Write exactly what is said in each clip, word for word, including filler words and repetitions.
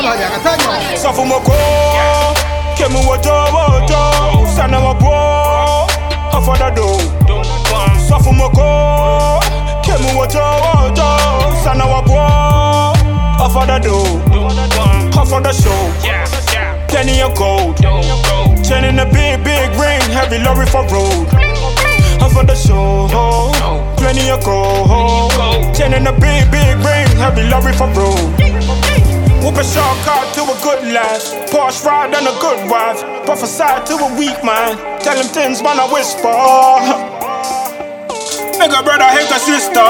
Safu moko, kemu wojo wojo, sana wabo, afada do. Safu moko, kemu wojo wojo, sana wabo, afada do. Afada show, plenty of gold, chain in a big big ring, heavy lorry for road. Afada show, plenty of gold, chain in a big big ring, heavy lorry for road. Whoop a shortcut to a good life, Porsche ride and a good wife. Prophesy to a weak man, tell him things man I whisper. Nigga brother hate a sister,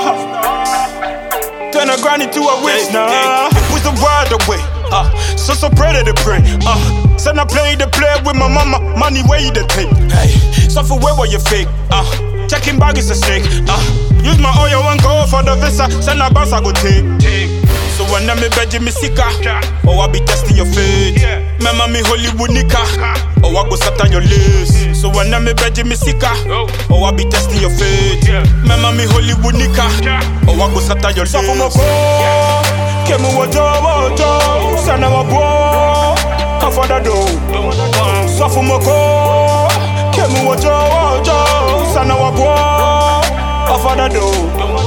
turn a granny to a witch now. Push the word away, uh, so so pray to pray. Uh, said I play the play with my mama, money where you the take. Hey, suffer where were you fake? Uh, checking bag is a snake. Uh, use my oil and go for the visa, send a bus I go take. So when I'm a veggie, me sika, oh I be testing your faith. Mama me Hollywood nika, oh I go sat on your list. So when I'm a veggie, me sika, oh I be testing your faith. Mama me Hollywood nika, oh I go sat on your list. Safu moko, kemu wojo wojo, sana wabo, afada do. Safu moko, kemu wojo wojo, sana wabo, afada do.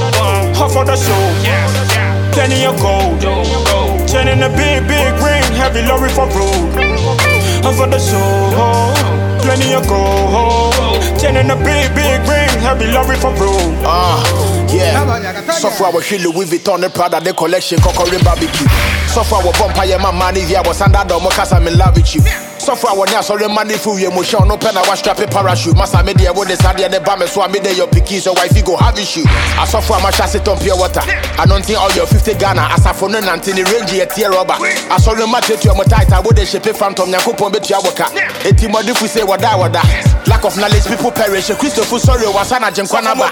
Afada show. Plenty of gold, chain in a big, big ring, heavy lorry for road. For the show, plenty of gold, chain in a big, big ring, heavy lorry for road. Ah, uh, yeah. So far, we feel Louis Vuitton and Prada, the collection, Cocorin barbecue. So far, we bump my money, I was under the mocas, I'm in love with you. So far, when I saw the money for you, emotion, no pen, I was strapping parachute. Massa media, what is that? The bomb, so I made your picky, so wifey go have issue. I saw for my chassis on pure water. I don't think all your fifty Ghana, as I for no nantin, the range, a tear rubber. I saw the match to your tight, I would ship it phantom, Yakupo, bet your waka. A team of if we say what I would. Lack of knowledge, people perish. Christopher, sorry, was Anna Jankwanaba.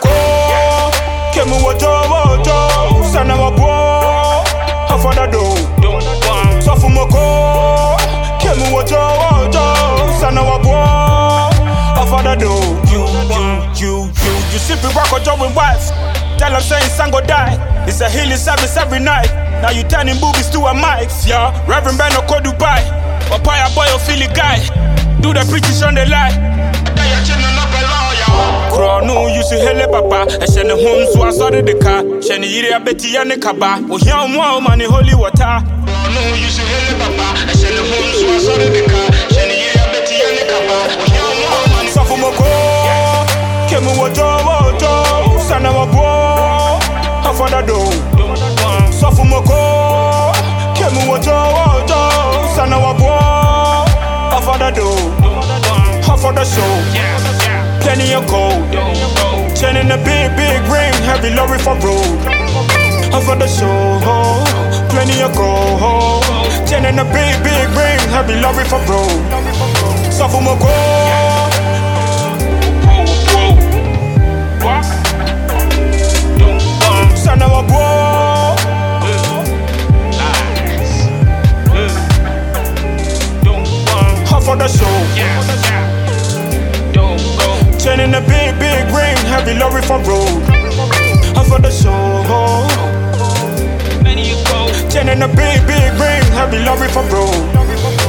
Kemu wojo wojo, sana wabo, afada do. Safu moko, kemu wojo wojo, sana wabo, afada do. You, you, you, you, you simply rock a job with wife. Tell them saying son go die. It's a healing service every night. Now you turning boobies to a mics, yeah. Reverend Ben Oko Dubai, Papaya boy or Philly guy. Do the preaching on the lie. Now you're chilling up a lawyer. Crow no you see hele papa. I send the home so I saw the car. Shani yiri abeti ya ne kaba. O hiya mwa mani holy water. Crow no you see hele papa. I send the home so I saw the car. Shani yiri abeti ya ne kaba. O hiya mwa mani safu moko. Kemu wojo wojo, sana wabo, afada do. Safu moko, kemu wojo wojo, sana wabo, afada do. Afada show, plenty of gold, chain in a big big ring, heavy lorry for road. Afada show, plenty of gold, chain in a big big ring, heavy lorry for road. Safu moko. Sana wabo, half of the show. Chain in a big, big ring, heavy lorry for road. Half of the show. Chain in a big, big ring, heavy lorry for road.